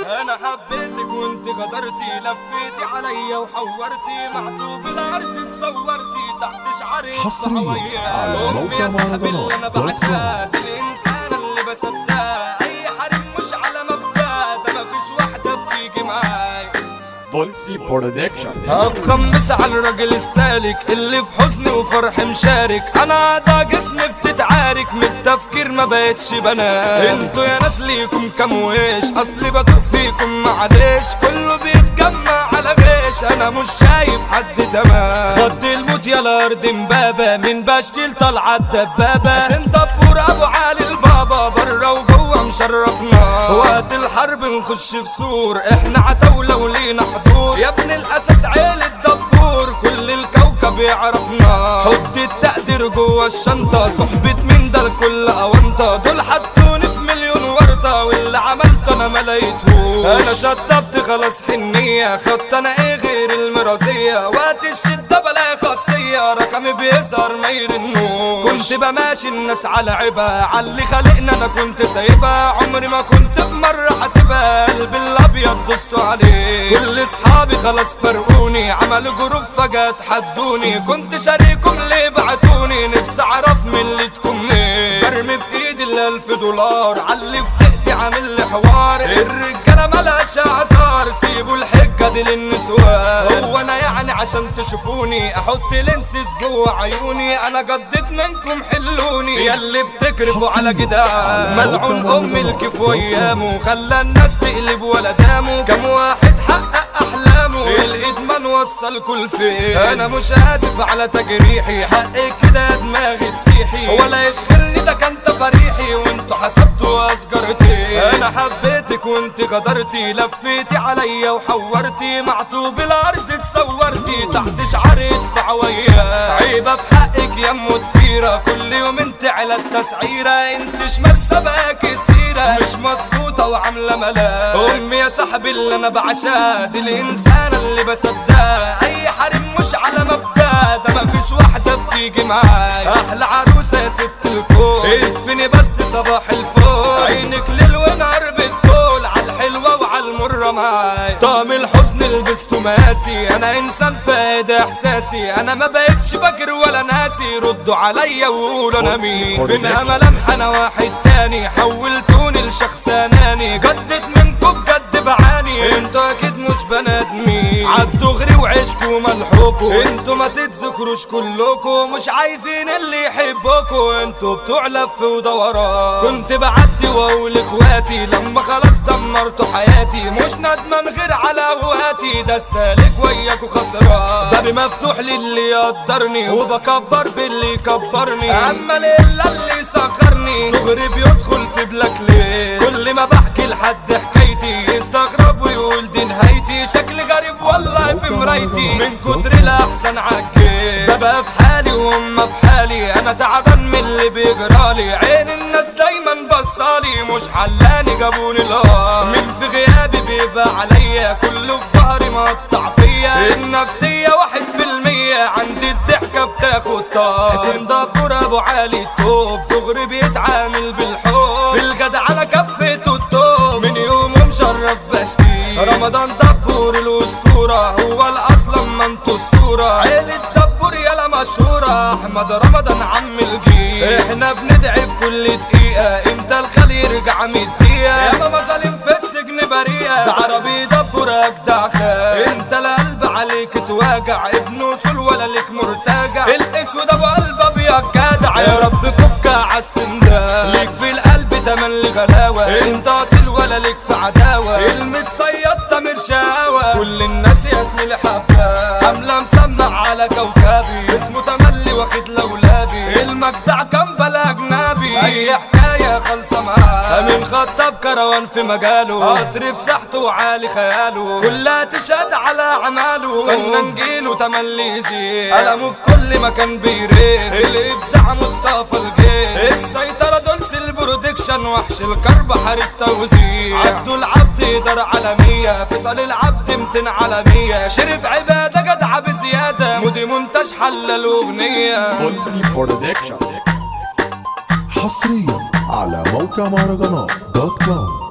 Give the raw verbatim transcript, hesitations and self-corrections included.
انا حبيتك وانت غدرتي، لفيتي عليا وحورتي، معتوب الارض تصورتي تحت شعري حصريا على امي يا موقع صاحبي اللي انا مهرجانات دوت كوم. بعشقها، دي الانسانه اللي بصدقها، اي حريم مش على مبدأ، ده مفيش واحده بتيجي معاي. بولسي برودكشن. افخمس على الراجل السالك اللي في حزن وفرح مشارك، انا ده جسمي بتتعارك من التفكير ما بقتش بنات. انتوا يا ناس ليكم كام ويش، اصلي بدوق فيكم معلش، كله بيتجمع على غيش، انا مش شايف حد تمام. خد الموت يا الارض مبابه، من بشتيل طلع الدبابه، حسين دبور ابو علي البابا، بره وجوه مشرفنا، وقت الحرب نخش في سور، احنا عتاوله ولينا حضور، يا ابن الاساس عيلة دبور، كل الكوكب يعرفنا، حط التقدير جوه الشنطه، صحبة مين ده الكل اونطه، دول حطوني في مليون ورطه، واللي عملته انا ما لقيتهوش، انا شطبت خلاص حنيه، خدت انا ايه غير المرازيه، وقت الشده بلا خاصيه، رقمي بيظهر ما يرنوش، كنت بماشي الناس على عيبها، عاللي خلقنا انا كنت سايبها، عمري ما كنت في مره حاسبها، قلبي الابيض دوستوا عليه، كل اصحابي خلاص فرقوني، عملوا جروب فجاه تحدوني، كنت شاريكم ليه بعتوني، نفسي اعرف ملتكم ليه، برمي بايدي الالف دولار، عاللي في دقتي عامل لي حوار، الرجاله ملهاش اعذار، سيبوا الحجه دي للنسوان، هو انا يعني عشان تشوفوني احط لينسز جوه عيوني، انا قضيت منكم حلوني، ياللي بتكرفوا على جدعان، ملعون ام الكيف وايامه، خلى الناس تقلب ولا دامه، كم واحد حقق احلامه، الادمان وصل كل فين، انا مش اسف على تجريحي، حقك كده دماغي تسيحي، ولا يشغلني ده كان تفريحي، وانتوا حسبتوا اسجرتي، انا حبيتك وانت غدرتي، لفيتي عليا وحورتي، معتوب الارض تصورتي تحت شعري ادفع وياه، عيبه في حقك يا ام تفيره، كل يوم انت على التسعيره، انت شمال سباك السيره، مش مظبوطه وعامله ملاك، امي يا صاحبي اللي انا بعشقها، دي الانسانه اللي بصدقها، اي حريم مش على مبدأ، ده مفيش واحده بتيجي معاي، احلى عروسه يا ست الكون، ادفني بس صباح الفل، عينك ليل ونهار بتطول، عالحلوه وعالمره معاي، طعم الحزن لبسته ماسي، انا انسان فاقد احساسي، انا ما بقتش فاكر ولا ناسي، ردوا عليا وقولوا انا مين، فينها ملامح انا واحد تاني، حولتوني لشخص اناني، جدت منكم بجد بعاني، انتوا اكيد مش بني ادمين، عالدغري وعيشكوا ملحوكوا، انتوا ما تتذكروش كلكوا، مش عايزين اللي يحبكوا، انتوا بتوع لف ودوران، كنت بعدي واقول اخواتي، لما خلاص دمرتوا حياتي، مش ندمان غير على هواتي، ده السالك وياكوا خسران، بابي مفتوح للي يقدرني، وبكبر باللي يكبرني، اما ليلة اللي سخرني، دغري بيدخل في بلاك ليست، كل ما بحكي لحد حكايتي يستغرب ويقول دي نهايتي، شكلي غريب والله في مرايتي، من كتر الاحسن عكيت، ببقى في حالي وهم في حالي، انا تعبان من اللي بيجرالي، عين الناس دايما بصالي، مش حلاني جابوني الهار، من في غيابي بيبقى عليا، كله في ظهري مقطع فيا، النفسية واحد في المية، عندي الضحكة بتاخد طار، حسين دبور ابو علي التوب، دغري بيتعامل بالحب، في الجدع على كفته التوب، من يومه مشرف بشتي، رمضان دبور الاسطورة، هو الاصل اما انتوا الصورة، عيلة دبور يالا مشهورة، احمد رمضان عم الجيل، احنا بندعي في كل دقيقة، امتى الخال يرجع مدية، ياما مظالم في السجن بريئة، ده عربي دبور اجدع خال، انت القلب عليك تواجع، ابن وصول ولا ليك مرتجع، الاسود ابو قلب ابيض جدع، يا رب فكها عالسندال، ليك في القلب تملي غلاوة، انت اصيل ولا ليك في عداوة، المتصيد تامر شقاوة، كل الناس يا زميلي حباه، حملة مسمع على كوكبي، اسمه تملي واخد لولابي، المجدع كان بلا اجنبي، اي حكاية خالصة معاه، من خطاب كروان في مجاله، قطر في ساحته وعالي خياله، كلها تشهد على اعماله، فنان جيله تملي يزيد، قلمه في كل مكان بيريد، الابداع مصطفى الجيل، السيطرة دولس البرودكشن، وحش الكرب حار التوزيع، عبدو العبد يقدر عالمية، فيصل العبد متين عالمية، شريف عبادة جدع بزيادة، مودي منتج حل الاغنية، بولسي برودكشن. حصريا على موقع مهرجانات دوت كوم.